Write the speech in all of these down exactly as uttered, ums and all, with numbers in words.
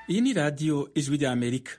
Iyi ni radiyo Ijwi ry'Amerika.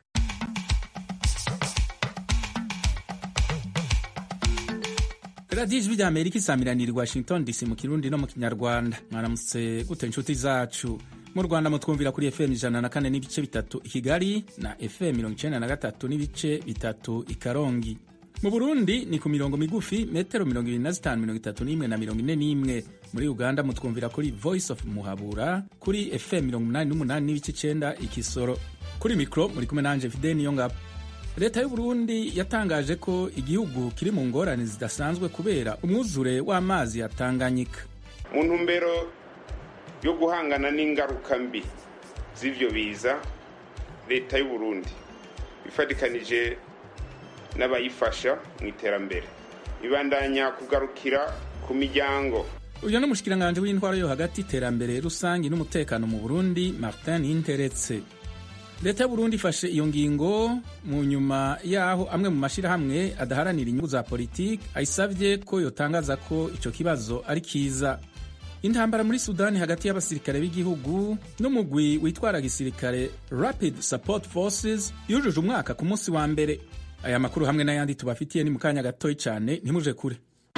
Radiyo Ijwi ry'Amerika isamiranira i Washington D C mu Kirundi no mu Kinyarwanda. Mwaramutse gute inshuti zacu. Mu Rwanda mutwumvira kuri F M ijana na kane n'ibice bitatu i Kigali na F M mirongo icenda na gatatu n'ibice bitatu i Karongi. Mu Burundi ni ku mirongo migufi metero mirongo ibiri na zitanu, mirongo itatu n'imwe na mirongo ine n'imwe. Muri Uganda mutwumvira kuri Voice of Muhabura kuri F M mirongo umunani n'umunani n'ibice icenda i Kisoro. Kuri mikro muri kumwe nanje Fidel Niyongabo. Leta y'u Burundi yatangaje ko igihugu kiri mu ngorane zidasanzwe kubera umwuzure w'amazi ya Tanganyika. Mu ntumbero yo guhangana n'ingaruka mbi z'ivyo biza, leta y'u Burundi ifadikanije n'abayifasha mu iterambere ibandanya kugarukira ku miryango. Uyu ni umushikiranganje w'intwaro yo hagati, iterambere rusangi n'umutekano mu Burundi, Martin Interetse. Leta y'u Burundi ifashe iyo ngingo mu nyuma yaho amwe mu mashirahamwe adaharanira inyungu za politiki ayisavye ko yotangaza ko ico kibazo ari kiza. Intambara muri Sudani hagati y'abasirikare b'igihugu n'umugwi witwara gisirikare Rapid Support Forces yujuje umwaka ku munsi wa mbere. Aya makuru hamwe n'ayandi tubafitiye ni mu kanya gatoyi cyane, ntimuje kure.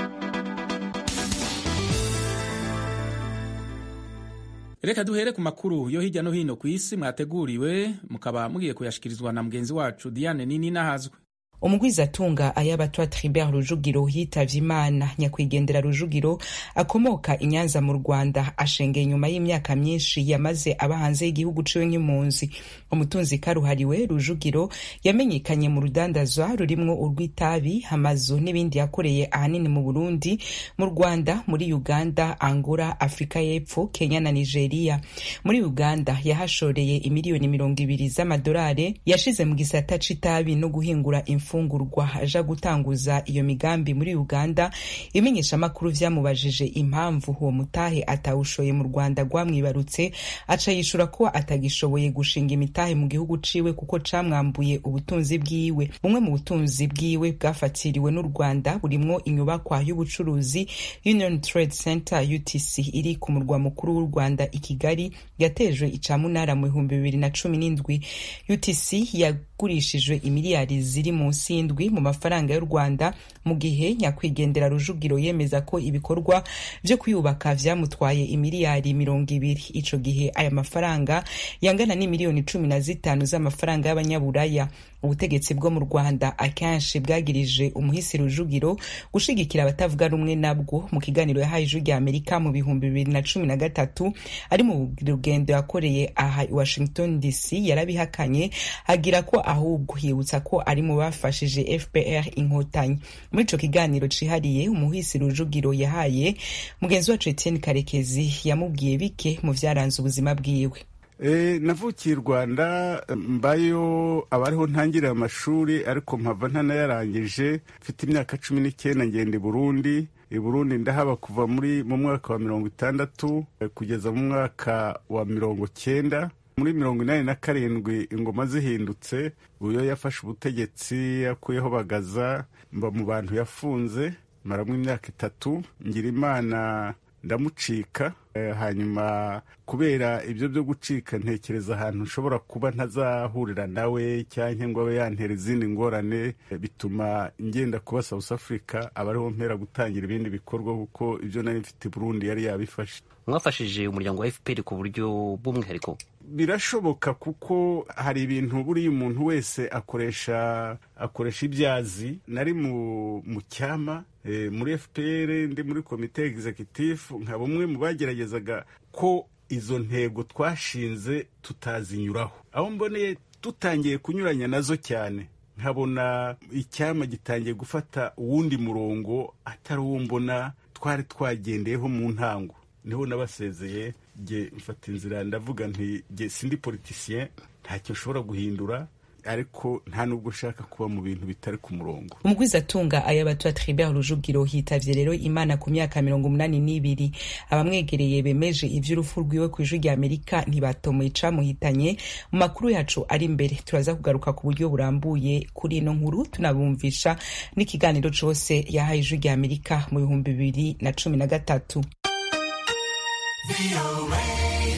Reka duhere ku makuru yo hirya no hino ku isi mwateguriwe mukaba mugiye kuyashikirizwa na mugenzi wacu Diane Nini Nahazwe. Umugwizatunga Ayabatwa Tribert Rujugiro yitavye Imana. Nyakwigendera Rujugiro akomoka i Nyanza mu Rwanda, ashengeye nyuma y'imyaka myinshi yamaze aba hanze y'igihugu ciwe nk'impunzi. Umutunzi karuhariwe Rujugiro yamenyekanye mu rudandazwa rurimwo urw'itabi, amazu n'ibindi yakoreye ahanini mu Burundi, mu Rwanda, muri Uganda, Angola, Afrika y'Epfo, Kenya na Nigeria. Muri Uganda yahashoreye imiliyoni mirongo ibiri z'amadolari yashize mu gisata c'itabi no guhingura imfu fungurwa. Aja gutanguza iyo migambi muri Uganda, imenyesha makuru vyamubajije impamvu uwo mutahe atawushoye mu Rwanda gwamwibarutse, aca yishura ko atagishoboye gushinga imitahe mu gihugu ciwe kuko camwambuye ubutunzi bwiwe. Bumwe mu butunzi bwiwe bwafatiriwe n'u Rwanda burimwo inyubakwa y'ubucuruzi Union Trade Center U T C iri ku murwa mukuru w'u Rwanda i Kigali, yatejwe icamunara mu bihumbi bibiri na cumi n'indwi. U T C yagurishijwe imiliyari ziri munsi y'indwi mu mafaranga y'u Rwanda, mu gihe nyakwigendera Rujugiro yemeza ko ibikorwa vyo kuyubaka vyamutwaye imiliyari mirongo ibiri. Ico gihe aya mafaranga yangana n'imiliyoni cumi na zitanu z'amafaranga y'abanyaburaya. Ubutegetsi bwo mu Rwanda akenshi bwagirije umuhisi Rujugiro gushigikira abatavuga rumwe nabwo. Mu kiganiro yahaye Ijwi ry'Amerika mu bihumbi bibiri na cumi na gatatu ari mu rugendo yakoreye aha i Washington D C, yarabihakanye agira ko ahubwo yibutsa ko ari mu bafashije F P R inkotanyi. Muri ico kiganiro cihariye umuhisi Rujugiro yahaye mugenzi wacu Etienne Karekezi, yamubwiye bike mu vyaranze ubuzima bwiwe. E, navukiye Rwanda, mbayo abariho ntangirira amashuri ariko mpava ntanayarangije. Mfite imyaka cumi n'icyenda ngenda i Burundi. I Burundi ndahaba kuva muri mu mwaka wa mirongo itandatu kugeza mu mwaka wa mirongo cyenda. Muri mirongo inani na karindwi ingoma zihindutse, uyo yafashe ubutegetsi yakuyeho Bagaza, mba mu bantu yafunze maramwe imyaka itatu. Ngira Imana ndamucika. E, hanyuma kubera ibyo byo gucika ntekereza ahantu nshobora kuba ntazahurira nawe cyangwa ngo abe yantera izindi ngorane, e, bituma ngenda kuba South Africa, abariho mpera gutangira ibindi bikorwa kuko ibyo nari mfite Burundi yari yabifashe. Mwafashije umuryango wa F P R ku buryo bw'umwihariko? Birashoboka kuko hari ibintu buri umuntu wese akoresha akoresha ibyazi. Nari mu mu cyama e, muri F P R, ndi muri komite executive, nka bumwe mu bageragezaga ko izo ntego twashinze tutazinyuraho. Aho mboneye tutangiye kunyuranya nazo cyane, nkabona icyama gitangiye gufata uwundi murongo atari uwo mbona twari twagendeyeho mu ntango, niho nabasezeye. Nge mfata inzira ndavuga nti nge sindi politicien, ntacyo nshobora guhindura, ariko nta nubwo ushaka kuba mu bintu bitari ku murongo. Umugwizatunga Ayabatwa Tribert Rujugiro hitavye rero Imana ku myaka mirongo umunani n'ibiri. Abamwegereye bemeje ivy'urupfu rwiwe ku Ijwi ry'Amerika ntibatomoye icamuhitanye. Mu makuru yacu ari imbere turaza kugaruka ku buryo burambuye kuri ino nkuru, tunabumvisha n'ikiganiro cose yahaye Ijwi ry'Amerika mu bihumbi bibiri na cumi na gatatu.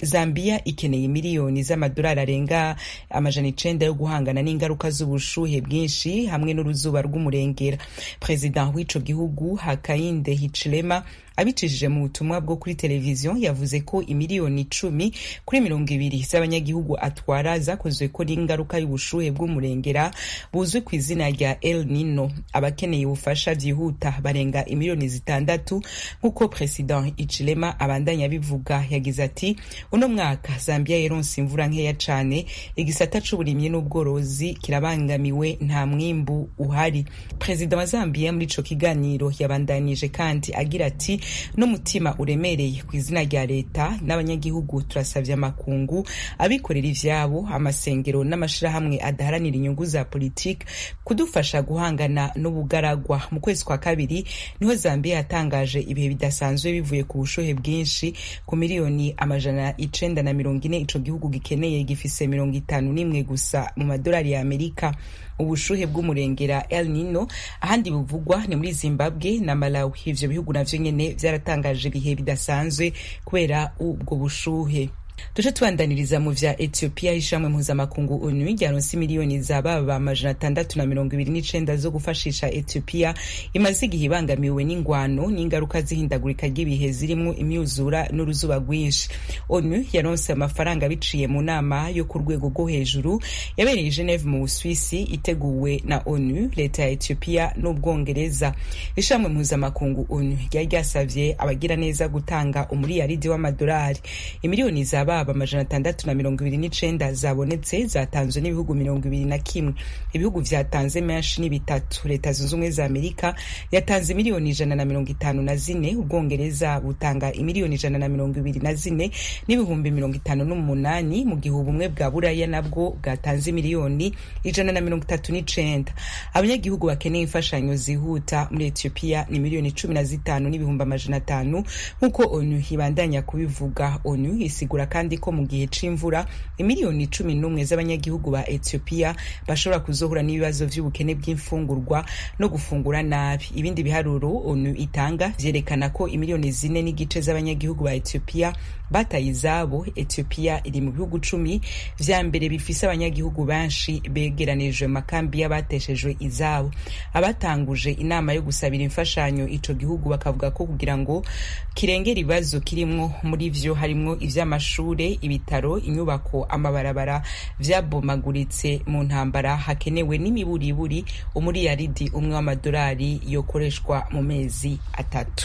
Zambia ikeneye miliyoni z'amadolari arenga amajana icenda yo guhangana n'ingaruka z'ubushuhe bwinshi hamwe n'uruzuba rw'umurengera. Perezida w'ico gihugu Hakainde Hichilema abicishije mu butumwa bwo kuri televiziyo yavuze ko imiliyoni icumi kuri mirongo ibiri z'abanyagihugu atwara zakozwe ko n'ingaruka y'ubushuhe bw'umurengera buzwi ku izina rya El Nino. Abakeneye ubufasha vyihuta barenga imiliyoni zitandatu nk'uko Perezida Hichilema abandanya bivuga. Yagize ati uno mwaka Zambia yaronse imvura nkeya cane, igisata c'uburimyi n'ubworozi kirabangamiwe, nta mwimbu uhari. Perezida wa Zambia muri ico kiganiro yabandanije kandi agira ati n'umutima uremereye ku izina rya leta n'abanyagihugu turasavye amakungu, abikorera ivyabo, amasengero n'amashirahamwe adaharanira inyungu za politiki kudufasha guhangana n'ubugaragwa. Mu kwezi kwa kabiri niho Zambia yatangaje ibihe bidasanzwe bivuye ku bushuhe bwinshi. Ku miliyoni amajana icenda na mirongo ine ico gihugu gikeneye gifise mirongo itanu n'imwe gusa mu madolari ya Amerika. Ubushuhe bw'umurengera El Nino ahandi buvugwa ni muri Zimbabwe na Malawi. Ivyo bihugu navyo nyene vyaratangaje ibihe bidasanzwe kubera ubwo bushuhe. Tuje tubandaniriza mu vya Ethiopia. Ishamwe mpuzamakungu O N U ryaronse miliyoni z'ababa amajana atandatu na mirongo ibiri n'icenda zo gufashisha Ethiopia imaze igihe ibangamiwe n'ingwano n'ingaruka zihindagurika ry'ibihe zirimwo imyuzura n'uruzuba rwinshi. O N U yaronse amafaranga biciye mu nama yo ku rwego rwo hejuru yabereye Geneve mu Busuwisi iteguwe na O N U, leta ya Ethiopia n'Ubwongereza. Ishamwe mpuzamakungu O N U ryari ryasavye abagira neza gutanga umuriyaridi w'amadolari. Imiliyoni za baba amajana atandatu na mirongo ibiri n'icenda zabonetse zatanzwe n'ibihugu mirongo ibiri na kimwe. Ibihugu vyatanze menshi ni bitatu. Leta zunze ubumwe za Amerika yatanze miliyoni ijana na mirongo itanu na zine, Ubwongereza butanga imiliyoni ijana na mirongo ibiri na zine n'ibihumbi mirongo itanu n'umunani, mu gihe ubumwe bwa Buraya nabwo bwatanze miliyoni ijana na mirongo itatu n'icenda. Abanyagihugu bakeneye imfashanyo zihuta muri Ethiopia ni miliyoni cumi na zitanu n'ibihumbi amajana atanu nk'uko O N U ibandanya kubivuga. O N U isigura kandi ko mu gihe c'imvura imiliyoni cumi n'umwe z'abanyagihugu ba Ethiopia bashobora kuzohura n'ibibazo vy'ubukene bw'imfungurwa no gufungura nabi. Ibindi biharuro O N U itanga vyerekana ko imiliyoni zine n'igice z'abanyagihugu ba Ethiopia bataye izabo. Ethiopia iri mu bihugu cumi vya mbere bifise abanyagihugu benshi begeranijwe makambi y'abateshejwe izabo. Abatanguje inama yo gusabira imfashanyo ico gihugu bakavuga ko kugira ngo kirengera ibibazo kirimwo muri vyo harimwo ivy'amashure, ibitaro, inyubako, amabarabara vyabomaguritse mu ntambara, hakenewe n'imiburiburi umuriyaridi umwe w'amadolari yokoreshwa mu mezi atatu.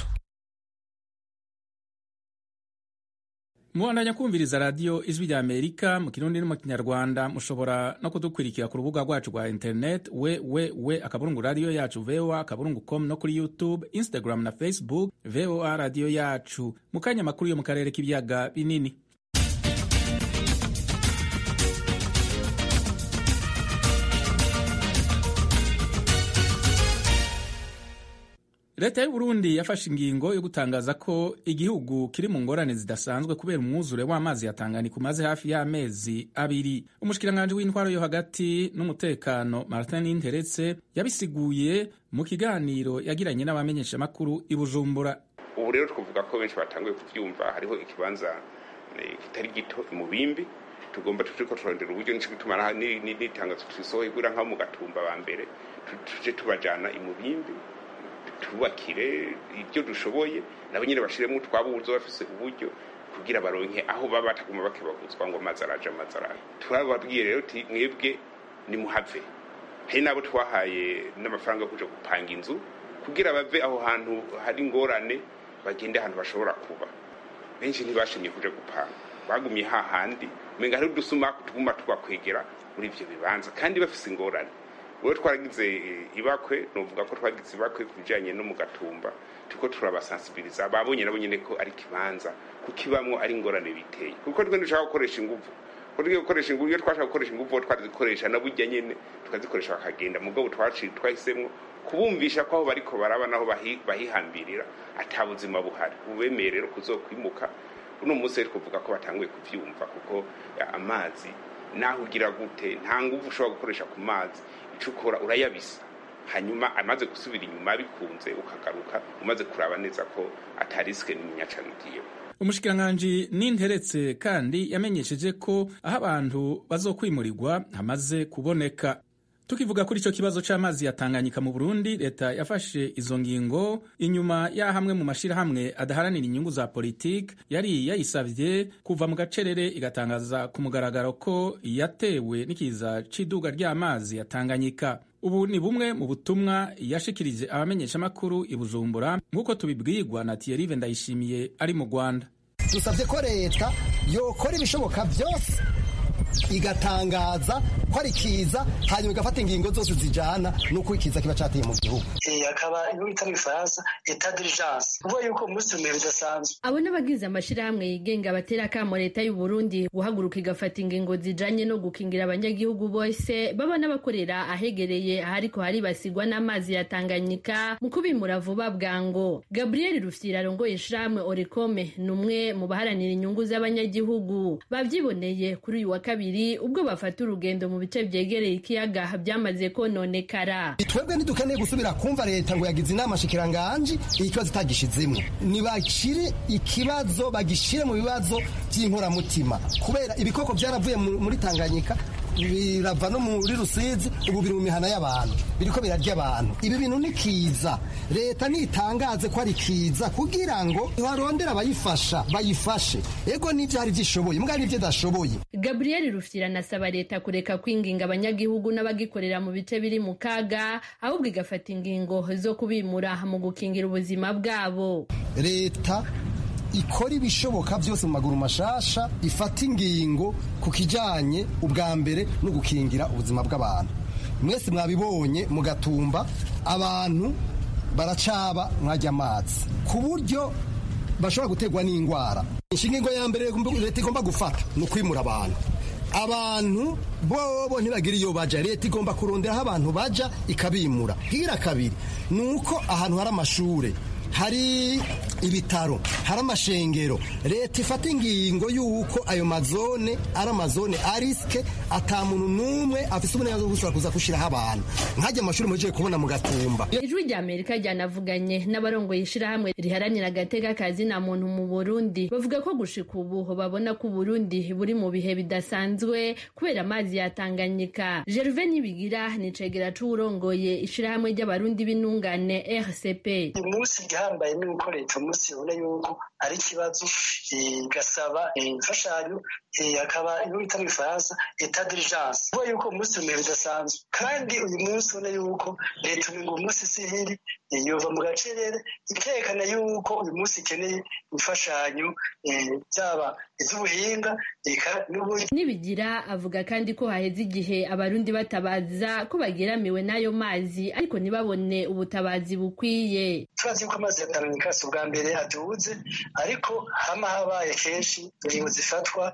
Muandanya kumviriza radio Ijwi rya Amerika mu Kirundi no mu Kinyarwanda. Mushobora no kudukurikira ku rubuga rwacu rwa internet we we we akaburungu radio yacu V O A akaburungu com no kuri YouTube, Instagram na Facebook V O A radio yacu. Mukanya makuru yo mu karere k'ibiyaga binini. Leta y'u Burundi yafashe ingingo yo gutangaza ko igihugu kiri mu ngorane zidasanzwe kubera umwuzure w'amazi ya Tanganyika umaze hafi y'amezi abiri. Umushikiranganje w'intwaro yo hagati n'umutekano Martin Ninteretse yabisiguye mu kiganiro yagiranye n'abamenyesha makuru i Bujumbura. Ubu rero twavuga ko benshi batanguye kuvyumva, hariho ikibanza kitari gito mu Bimbi, tugomba turiko turondera uburyo nico gituma n'itangazo tusohoye kugira nka mu Gatumba ba mbere tuje tubajana i Mubimbi tubakire ibyo dushoboye, nabo nyine bashiremo twabuzo bafise uburyo kugira baronke aho baba bataguma bakibaguzwa ngo mazaraje mazaraje. Turababwiye rero ti mwebwe ni muhave. He nabo twahaye n'amafaranga yo kuja gupanga inzu kugira bave aho hantu hari ngorane bagende ahantu bashobora kuba. Benshi ntibashimye kuja gupanga, bagumye hahandi menga hari dusuma kutuguma twakwegera muri ivyo bibanza kandi bafise ingorane. Uwo twaragize ibakwe novuga ko twagize ibakwe kujanye no mu Gatumba, tuko turabasensibiliza babonye nabo nyene ko ari kibanza kukibamwo ari ngorane biteye, kuko twe dushaka gukoresha inguvu kuko gukoresha inguvu iyo twashaka gukoresha inguvu twazikoresha nabujya nyene tukazikoresha bakagenda mugabo twaci twahisemwo kubumvisha ko aho bariko baraba naho bahihambirira atabuzima buhari, ubemerero kuzokwimuka. Uno munsi kuvuga ko batanguye kuvyumva kuko amazi naho ugira gute nta nguvu ushobora gukoresha ku mazi, icukora urayabisa hanyuma amaze gusubira inyuma bikunze ukagaruka umaze kuraba neza ko atariske n'imyacanigiye. umushikiranganji Ninteretse kandi yamenyesheje ko aho abantu bazokwimurirwa hamaze kuboneka. Tukivuga kuri ico kibazo c'amazi ya Tanganyika mu Burundi, leta yafashe izo ngingo inyuma ya hamwe mu mashirahamwe adaharanira inyungu za politiki yari yayisavye kuva mu gacerere igatangaza ku mugaragaro ko yatewe n'ikiza c'iduga ry'amazi ya Tanganyika. Ubu ni bumwe mu butumwa yashikirije abamenyeshamakuru i Bujumbura nk'uko tubibwirwa na Thierry Ndayishimiye ari mu Rwanda. Dusavye ko leta yokora ibishoboka byose igatangaza ko ari kiza hanyuma igafata ingingo zose zijana nuko ikiza kiba cateye mu gihugu. Eh akaba iyo bita mu Faransa état d'urgence. Kuvuga yuko umunsi umwe bidasanzwe. Abo n'abagize amashirahamwe yigenga batera kamo leta y'u Burundi guhaguruka igafata ingingo zijanye no gukingira abanyagihugu bose baba n'abakorera ahegereye ahariko hari basigwa n'amazi ya Tanganyika mu kubimura vuba bwango. Gabriel Rufyira arongoye ishirahamwe Orecome numwe mu baharanira inyungu z'abanyagihugu bavyiboneye kuri uyu wa kabiri ubwo bafata urugendo mu bice vyegereye ikiyaga byamaze kononekara. Twebwe ntidukeneye gusubira kumva leta ngo yagize inama shikiranganje ikibazo itagishizemwo, nibakire ikibazo bagishire mu bibazo by'inkoramutima kubera ibikoko byaravuye muri Tanganyika birava no muri Rusizi ubu biri mu mihana y'abantu biriko birarya abantu. Ibi bintu ni kiza, leta nitangaze ko ari kiza kugira ngo barondera abayifasha bayifashe. Ego n'ivyo hari vyishoboye mbwa n'ivyo dashoboye. Gabriel Rufyira nasaba leta kureka kwinginga abanyagihugu n'abagikorera mu bice biri mu kaga ahubwo igafata ingingo zo kubimura mu gukingira ubuzima bwabo. Leta ikora ibishoboka byose mu maguru mashasha ifata ingingo ku kijanye ubwa mbere no gukingira ubuzima bw'abantu. Mwese mwabibonye mu Gatumba abantu baracaba mwajya amazi ku buryo bashobora gutegwa n'indwara. Inshingo ya mbere leta igomba gufata no kwimura abantu. Abantu bobo ntibagira iyo baja, leta igomba kurondera aho abantu baja ikabimura. Hira kabiri nuko ahantu hari amashure, hari ibitaro, hari amashengero, leta ifata ingingo yuko ayo mazone ari amazone ariske ata muntu numwe afise uburenganzira bwo gusaba kuza gushiraho abantu nkajya amashuri muje kubona mu Gatumba. Ijwi rya Amerika ryanavuganye n'abarongoye ishirahamwe riharanira agateka kazi na muntu mu Burundi bavuga ko gushika ubu babona ko Burundi buri mu bihe bidasanzwe kubera amazi ya Tanganyika. Gervais Nibigira ni cegera c'urongoye ishirahamwe ry'abarundi b'intungane R C P. Hambaye nuko leta umunsi ubona yuko ari ikibazo igasaba imfashanyo akaba iyo bita mu Faransa état d'urgence. Kuvuga yuko umunsi umwe bidasanzwe kandi uyu munsi ubona yuko leta ngo umunsi sihiri yova mu gacerere ikerekana yuko uyu munsi ikeneye imfashanyo byaba iz'ubuhinga n'ubundi. Nibigira avuga kandi ko haheze igihe abarundi batabaza ko bageramiwe n'ayo mazi ariko ntibabone ubutabazi bukwiye. Turazi yuko amazi ya Tanganyika si ubwa mbere aduze ariko hama habaye kenshi ingingo zifatwa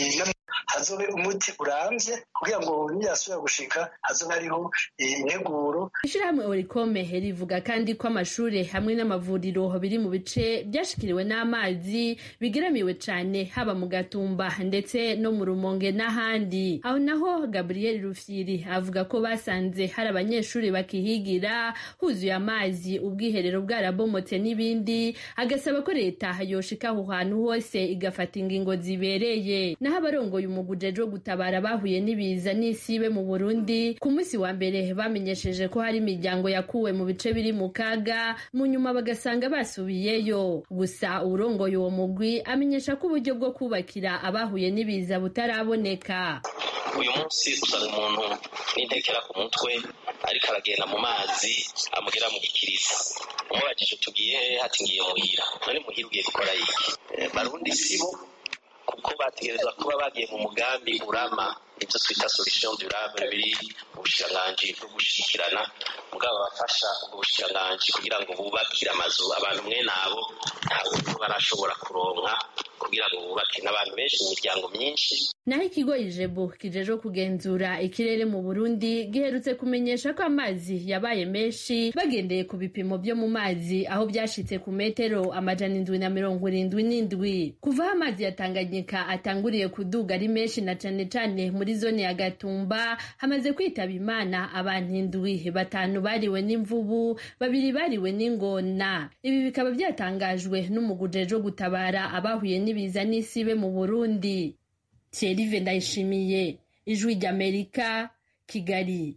hazobe umuti urambye kugira ngo niyasubira gushika hazobe hariho integuro. Ishirahamwe Orecome rivuga kandi ko amashure hamwe n'amavuriro biri mu bice byashikiriwe n'amazi bigeramiwe cane haba mu Gatumba ndetse no mu Rumonge n'ahandi. Aho naho Gabriel Rufyiri avuga ko basanze hari abanyeshuri bakihigira huzuye amazi ubwiherero bwarabomotse n'ibindi, agasaba ko leta yoshika aho hantu hose igafata ingingo zibereye. Naho abarongoye umugujejwe gutabara bahuye n'ibiza n'isibe mu Burundi ku munsi wa mbere bamenyesheje ko hari imiryango yakuwe mu bice biri mu kaga mu nyuma bagasanga basubiyeyo. Gusa urongoye uwo mugwi amenyesha ko uburyo bwo kubakira abahuye n'ibiza butaraboneka. Uyu munsi usanga umuntu n'intekera ku mutwe ariko aragenda mu mazi amugera mu gikirisa. Umubajije tugiye hati ngiye muhira. None muhira ugiye gukora iki? Barundi sibo kuko bategerezwa kuba bagiye mu mugambi urama ibyo twita solution durable biri mu bushikiranganji bwo gushikirana mugabo bafasha ubwo bushikiranganji kugira ngo bubakire amazu abantu mwe nabo ntabwo barashobora kuronka kugira ngo bubake n'abantu benshi imiryango myinshi. Naho ikigo Ijebu kijeje kugenzura ikirere mu Burundi giherutse kumenyesha ko amazi yabaye menshi bagendeye ku bipimo byo mu mazi aho byashitse ku metero amajana indwi na mirongo irindwi n'indwi. Kuva amazi ya Tanganyika atanguriye kuduga ari menshi na cane cane muri zone ya Gatumba hamaze kwitaba Imana abantu indwi, batanu bariwe n'imvubu, babiri bariwe n'ingona. Ibi bikaba byatangajwe vyashikirijwe n'umugujejwe gutabara abahuye n'ibiza n'isibe mu Burundi. Thierry Ndayishimiye, Ijwi ry'Amerika, Kigali.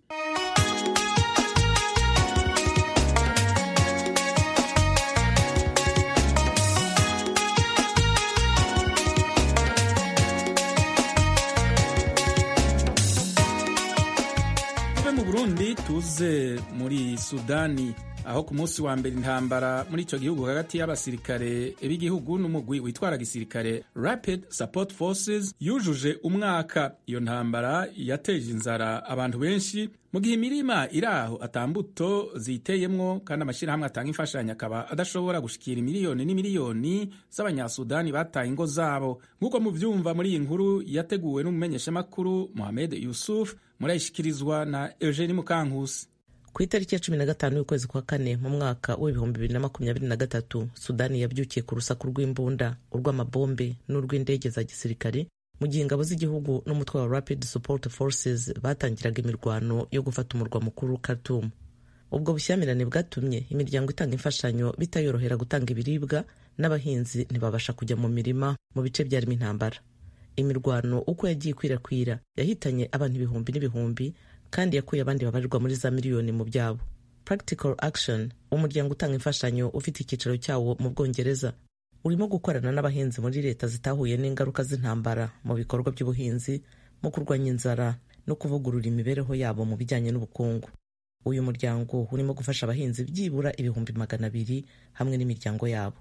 mu Burundi tuze muri Sudani aho ku munsi wa mbere intambara muri ico gihugu hagati y'abasirikare b'igihugu n'umugwi witwara gisirikare Rapid Support Forces yujuje umwaka. Iyo ntambara yateje inzara abantu benshi mu gihe imirima iraho atambuto ziteyemwo kandi amashirahamwe atanga imfashanyo akaba adashobora gushikira miliyoni n'imiliyoni z'abanyasudani bataye ingo zabo. Nk'uko muvyumva muri iyi nkuru yateguwe n'umumenyeshamakuru Mohamed Yusuf, murayishikirizwa na Eugenie Mukankusi. Ku itariki ya cumi na gatanu y'ukwezi kwa kane mu mwaka w'ibihumbi bibiri na makumyabiri na gatatu, Sudani yabyukiye ku rusaku rw'imbunda, urw'amabombe n'urw'indege za gisirikare, mu gihe ingabo z'igihugu n'umutwe wa Rapid Support Forces batangiraga imirwano yo gufata umurwa mukuru Khartoum. Ubwo bushyamirane bwatumye imiryango itanga imfashanyo bitayorohera gutanga ibiribwa, n'abahinzi ntibabasha kujya mu mirima mu bice byarimo intambara. Imirwano uko yagiye ikwirakwira yahitanye abantu ibihumbi n'ibihumbi kandi yakuye abandi babarirwa muri za miliyoni mu byabo. Practical Action, umuryango utanga imfashanyo ufite icyicaro cyawo mu Bwongereza, urimo gukorana n'abahinzi muri leta zitahuye n'ingaruka z'intambara mu bikorwa by'ubuhinzi, mu kurwanya inzara no kuvugurura imibereho yabo mu bijyanye n'ubukungu. Uyu muryango urimo gufasha abahinzi byibura ibihumbi magana abiri hamwe n'imiryango yabo.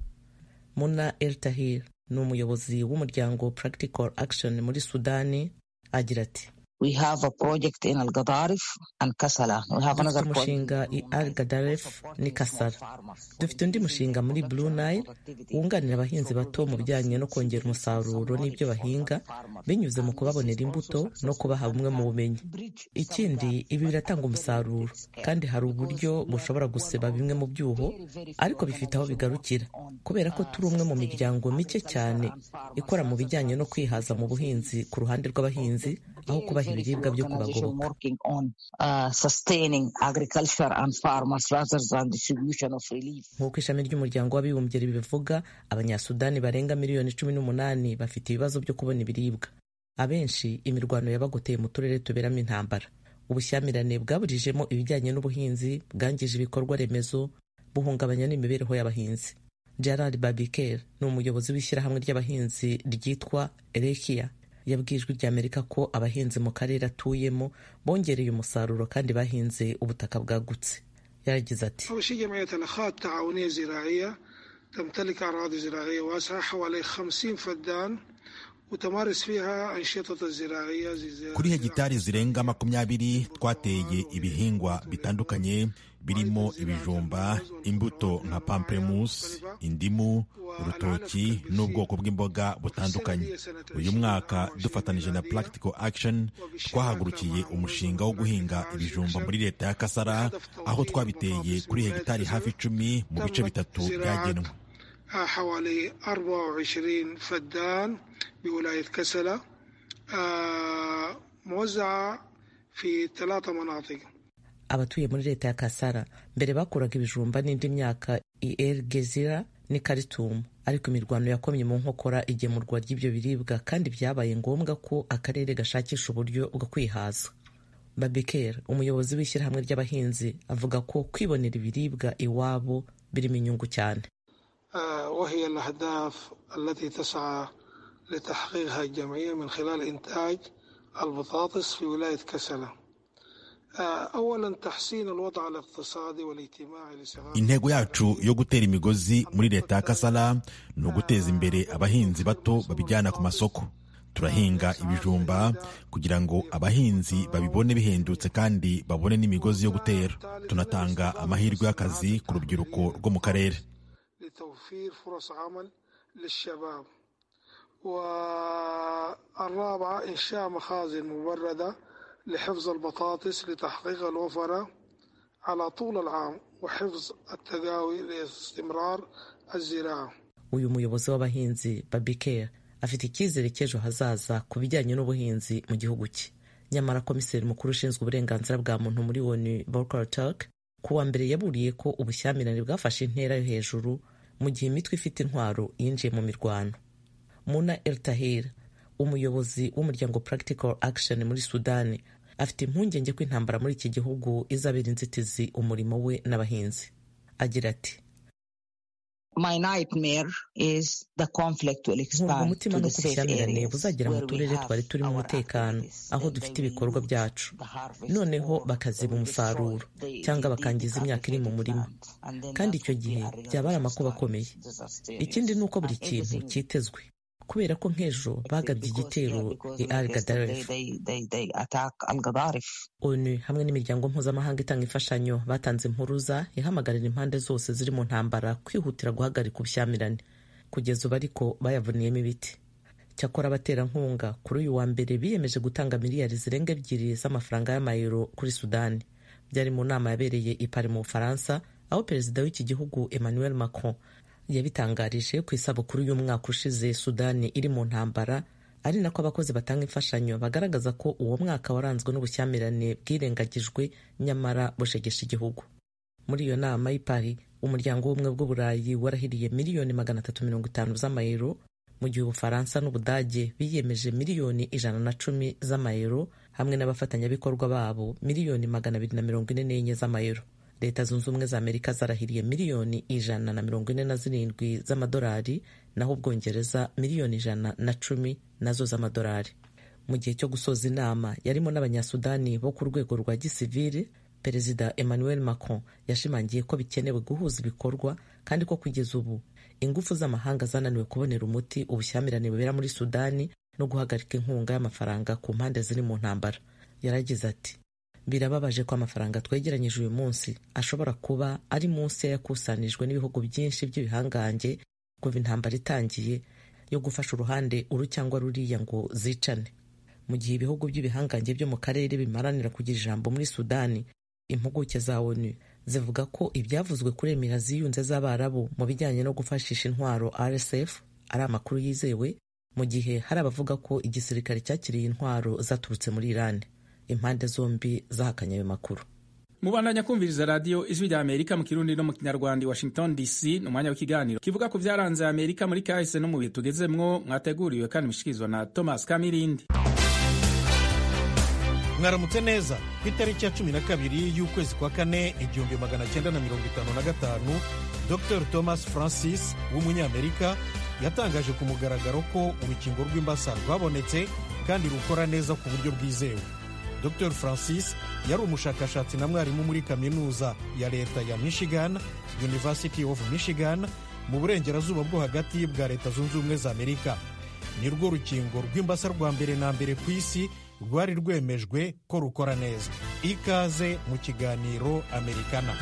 Muna El Tahir ni umuyobozi w'umuryango Practical Action muri Sudani, agira ati: We have a project in Al-Gadarif and Kasala. We have another mushinga i Al-Gadarif ni Kasala. Dufite undi mushinga muri Blue Nile wunganira abahinzi bato mu bijyanye no kongera umusaruro n'ibyo bahinga binyuze mu kubabonera imbuto no kubaha bumwe mu bumenyi. Ikindi, ibi biratanga umusaruro kandi hari uburyo bushobora guseba bimwe mu byuho, ariko bifite aho bigarukira kubera ko turi umwe mu miryango mike cyane ikora mu bijyanye no kwihaza mu buhinzi ku ruhande rw'abahinzi aho kubaha ibiribwa byo kubagoboka. Nk'uko ishami ry'umuryango w'abibumbye ribivuga, abanyasudani barenga miliyoni cumi n'umunani bafite ibibazo byo kubona ibiribwa. Abenshi imirwano yabagoteye mu turere tuberamo intambara. Ubushyamirane bwaburijemo ibijyanye n'ubuhinzi, bwangije ibikorwa remezo, buhungabanya n'imibereho y'abahinzi. Gerard Babiker ni umuyobozi w'ishyirahamwe ry'abahinzi ryitwa Erekia, yabwijwe ry'Amerika ko abahinzi mu karere atuyemo bongereye umusaruro kandi bahinze ubutaka bwagutse. Yaragize ati: kuri hegitari zirenga makumyabiri twateye ibihingwa bitandukanye birimo ibijumba, imbuto nka pamplemousse, indimu, urutoki n'ubwoko bw'imboga butandukanye. Uyu mwaka dufatanije na Practical Action twahagurukiye umushinga wo guhinga ibijumba muri leta ya Kasara, aho twabiteye kuri hegitari hafi icumi mu bice bitatu byagenwe. حوالي أربعة وعشرين فدان بولاية كسلة موزعة في ثلاثة مناطق. Abatuye muri leta ya Kasara mbere bakuraga ibijumba n'indi myaka i El Gezira ni Khartoum, ariko imirwano yakomye mu nkokora igemurwa ry'ibyo biribwa kandi byabaye ngombwa ko akarere gashakisha uburyo bwo kwihaza. Babiker, umuyobozi w'ishyirahamwe ry'abahinzi, avuga ko kwibonera ibiribwa iwabo birimo inyungu cyane. وهي الأهداف التي تسعى لتحقيقها الجمعية من خلال إنتاج البطاطس في ولاية كسلة. أولا تحسين الوضع الاقتصادي والاجتماعي لصغار. Intego yacu yo gutera imigozi muri leta ya Kasala ni uguteza imbere abahinzi bato babijyana ku masoko. Turahinga ibijumba kugira ngo abahinzi babibone bihendutse kandi babone n'imigozi yo gutera. Tunatanga amahirwe y'akazi ku rubyiruko rwo mu karere. لتوفير فرص عمل للشباب. والرابعة إنشاء مخازن مبردة لحفظ البطاطس لتحقيق الوفرة على طول العام وحفظ التقاوي لاستمرار الزراعة. uyu muyobozi w'abahinzi Babiker afite icyizere cy'ejo hazaza ku bijyanye n'ubuhinzi mu gihugu cye. Nyamara komiseri mukuru ushinzwe uburenganzira bwa muntu muri O N U Volker Turk ku wa mbere yaburiye ko ubushyamirane bwafashe intera yo hejuru mu gihe imitwe ifite intwaro yinjiye mu mirwano. Muna El Tahir, umuyobozi w'umuryango Practical Action muri Sudani, afite impungenge ko intambara muri iki gihugu izabera inzitizi umurimo we n'abahinzi. Agira ati: My nightmare is the conflict will expand to the safe areas buzagera mu turere twari turimo umutekano, aho dufite ibikorwa byacu, noneho bakaziba umusaruro cyangwa bakangiza imyaka iri mu murima, kandi icyo gihe byaba ari amakuba akomeye. Ikindi ni uko buri kintu cyitezwe, kubera ko nk'ejo bagabye igitero i Al Gadaref. ONU hamwe n'imiryango mpuzamahanga itanga imfashanyo batanze impuruza ihamagarira impande zose ziri mu ntambara kwihutira guhagarika ubushyamirane. Kugeza ubu ariko bayavuniyemo ibiti. Cyakora abaterankunga kuri uyu wa mbere biyemeje gutanga miliyari zirenga ebyiri z'amafaranga y'amayero kuri Sudani. Byari mu nama yabereye i Paris mu Bufaransa, aho perezida w'iki gihugu Emmanuel Macron yabitangarije ku isabukuru y'umwaka ushize Sudani iri mu ntambara, ari nako abakozi batanga imfashanyo bagaragaza ko uwo mwaka waranzwe n'ubushyamirane bwirengagijwe nyamara bushegesha igihugu. Muri iyo nama y'i Paris, umuryango w'ubumwe bw'Uburayi warahiriye miliyoni magana atatu mirongo itanu z'amayero, mu gihe Ubufaransa n'Ubudage biyemeje miliyoni ijana na cumi z'amayero hamwe n'abafatanyabikorwa babo miliyoni magana abiri na mirongo ine n'enye z'amayero. Leta Zunze Ubumwe za Amerika zarahiriye miliyoni ijana na mirongo ine na zirindwi z'amadolari, naho Ubwongereza miliyoni ijana na cumi nazo z'amadolari. Mu gihe cyo gusoza inama yarimo n'abanyasudani bo ku rwego rwa gisivili, Perezida Emmanuel Macron yashimangiye ko bikenewe guhuza ibikorwa kandi ko kugeza ubu ingufu z'amahanga zananiwe kubonera umuti ubushyamirane bubera muri Sudani no guhagarika inkunga y'amafaranga ku mpande ziri mu ntambara. Yaragize ati: birababaje ko amafaranga twegeranyije uyu munsi ashobora kuba ari munsi yakusanijwe n'ibihugu byinshi by'ibihangange kuva intambara itangiye yo gufasha uruhande uru cyangwa ruriya ngo zicane. Mu gihe ibihugu by'ibihangange byo mu karere bimaranira kugira ijambo muri Sudani, impuguke za ONU zivuga ko ibyavuzwe kuri Emira ziyunze z'Abarabu mu bijyanye no gufashisha intwaro R S F ari amakuru yizewe, mu gihe hari abavuga ko igisirikare cyakiriye intwaro zaturutse muri Iran. Impande zombi zahakanye ayo makuru. Mubandanya kumviriza radio Ijwi rya Amerika mu Kirundi no mu Kinyarwanda, Washington D C, n'umwanya w'ikiganiro kivuga ku byaranze Amerika muri kahise no mu bihe tugezemwo, mwateguriwe kandi mushikirizwa na Thomas Kamirindi. Mwaramutse neza. Ku itariki ya cumi na kabiri y'ukwezi kwa kane igihumbi magana cyenda na mirongo itanu na gatanu, Doctor Thomas Francis w'umunyamerika yatangaje ku mugaragaro ko urukingo rw'imbasa rwabonetse kandi rukora neza ku buryo bwizewe. Doctor Francis yari umushakashatsi na mwarimu muri kaminuza ya leta ya Michigan, University of Michigan, mu burengerazuba bwo hagati bwa Leta Zunze Ubumwe za Amerika. Ni rwo rukingo rw'imbasa rwa mbere na mbere ku isi rwari rwemejwe ko rukora neza. Ikaze mu kiganiro Amerikana.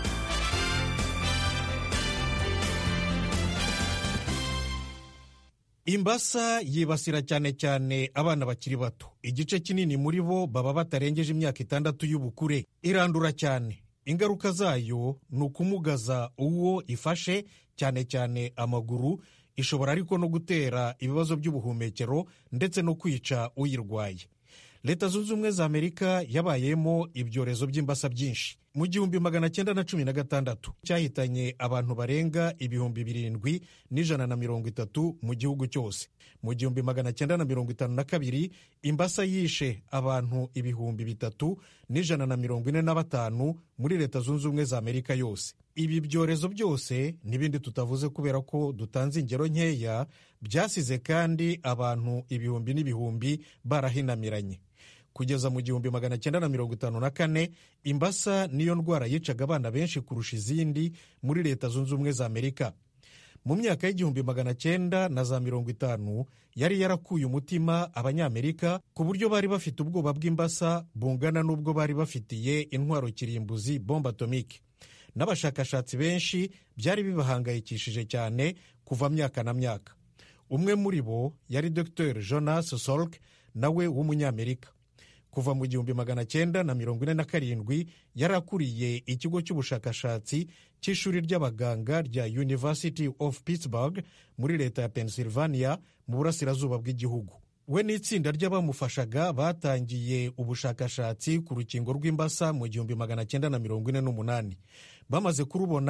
Imbasa yibasira cyane cyane abana bakiri bato. Igice kinini muri bo baba batarengeje imyaka itandatu y'ubukure. Irandura cyane. Ingaruka zayo ni ukumugaza uwo ifashe, cyane cyane amaguru. Ishobora ariko no gutera ibibazo by'ubuhumekero ndetse no kwica uyirwaye. Leta Zunze Ubumwe za Amerika yabayemo ibyorezo by'imbasa byinshi. Mu gihumbi magana cyenda na cumi na gatandatu cyahitanye abantu barenga ibihumbi birindwi n'ijana na mirongo itatu mu gihugu cyose. Mu gihumbi magana cyenda na mirongo itanu na kabiri imbasa yishe abantu ibihumbi bitatu n'ijana na mirongo ine na batanu muri Leta Zunze Ubumwe za Amerika yose. Ibi byorezo byose n'ibindi tutavuze kubera ko dutanze ingero nkeya, byasize kandi abantu ibihumbi n'ibihumbi barahinamiranye. Kugeza mu gihumbi magana cyenda na mirongo itanu na kane imbasa niyo ndwara yicaga abana benshi kurusha izindi muri Leta Zunze Ubumwe za Amerika. Mu myaka y'igihumbi magana cyenda na za mirongo itanu yari yarakuye umutima abanyamerika ku buryo bari bafite ubwoba bw'imbasa bungana n'ubwo bari bafitiye intwaro kirimbuzi bombe atomike. N'abashakashatsi benshi byari bibahangayikishije cyane kuva myaka na myaka. Umwe muri bo yari Doctor Jonas Salk, nawe w'umunyamerika. Kuva mu gihumbi magana cyenda na mirongo ine na karindwi yarakuriye ikigo cy'ubushakashatsi cy'ishuri ry'abaganga rya University of Pittsburgh muri leta ya Pennsylvania mu burasirazuba bw'igihugu. We n'itsinda ry'abamufashaga batangiye ubushakashatsi ku rukingo rw'imbasa mu gihumbi magana cyenda na mirongo ine n'umunani. Bamaze kurubona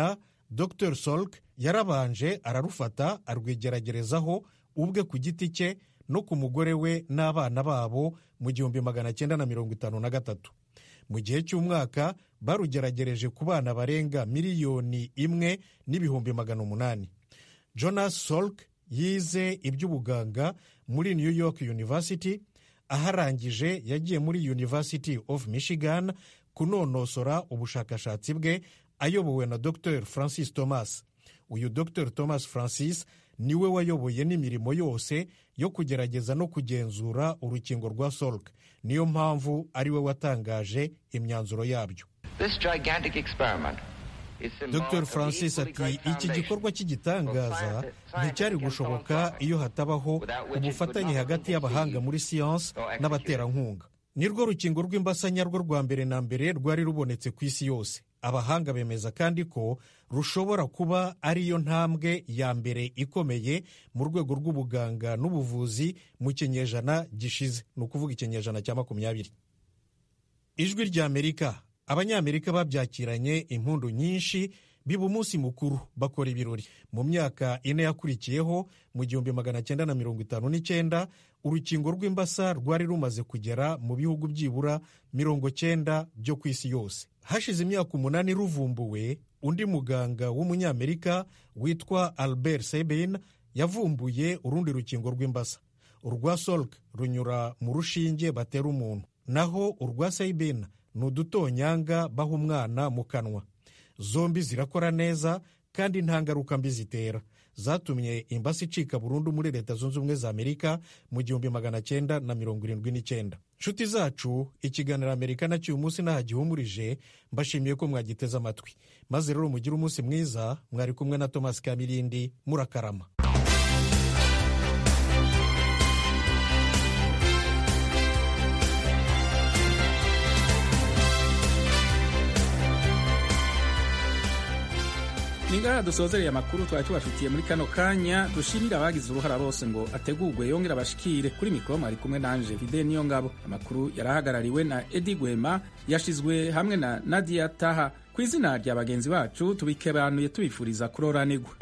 dr Salk yarabanje ararufata arwigeragerezaho ubwe ku giti cye no ku mugore we n'abana babo mu gihumbi magana cyenda na mirongo itanu na gatatu. Mu gihe cy'umwaka barugeragereje ku bana barenga miliyoni imwe n'ibihumbi magana umunani. Jonas Salk yize iby'ubuganga muri New York University. Aharangije yagiye muri University of Michigan kunonosora ubushakashatsi bwe ayobowe na dr Francis Thomas. Uyu dr Thomas Francis niwe wayoboye n'imirimo yose yo kugerageza no kugenzura urukingo rwa Salk. Niyo mpamvu ariwe watangaje imyanzuro yabyo. dr Francis ati iki gikorwa cy'igitangaza nticyari gushoboka iyo hatabaho ubufatanye hagati y'abahanga muri siyansi n'abaterankunga. Nirwo rukingo rw'imbasa nyarwo rwa mbere na mbere rwari rubonetse ku isi yose. Abahanga bemeza kandi ko rushobora kuba ariyo ntambwe ya mbere ikomeye mu rwego rw'ubuganga n'ubuvuzi mu kinyejana gishize, ni ukuvuga ikinyejana cya makumyabiri. Ijwi ry'Amerika, abanyamerika babyakiranye impundu nyinshi, biba umunsi mukuru, bakora ibirori. Mu myaka ine yakurikiyeho, mu gihumbi magana cyenda na mirongo itanu n'icyenda, urukingo rw'imbasa rwari rumaze kugera mu bihugu byibura mirongo cyenda byo ku isi yose. Hashize imyaka umunani ruvumbuwe, undi muganga w'umunyamerika witwa Albert Sabin yavumbuye urundi rukingo rw'imbasa. Urwa Salk runyura mu rushinge batera umuntu, naho urwa Sabin ni udutonyanga baha umwana mu kanwa. Zombi zirakora neza kandi nta ngaruka mbi zitera. Zatumye imbasa icika burundu muri Leta Zunze Ubumwe za Amerika mu gihumbi magana cyenda na mirongo irindwi n'icyenda. Nshuti zacu, ikiganiro Amerika na cy'uyu munsi ntaho gihumurije. Mbashimiye ko mwagiteze amatwi, maze rero mugire umunsi mwiza. Mwari kumwe na Thomas Kamilindi, murakarama. Ningaha dusozereye amakuru twari tubafitiye muri kano kanya. Dushimira abagize uruhara bose ngo ategurwe yongera bashikire. Kuri mikoro mwari kumwe nanje Fidel Niyongabo. Amakuru yarahagarariwe na Edi Gwema, yashizwe hamwe na Nadia Taha. Ku izina rya bagenzi bacu tubikebanuye tubifuriza kuroranirwa.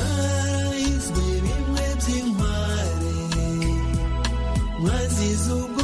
Azizu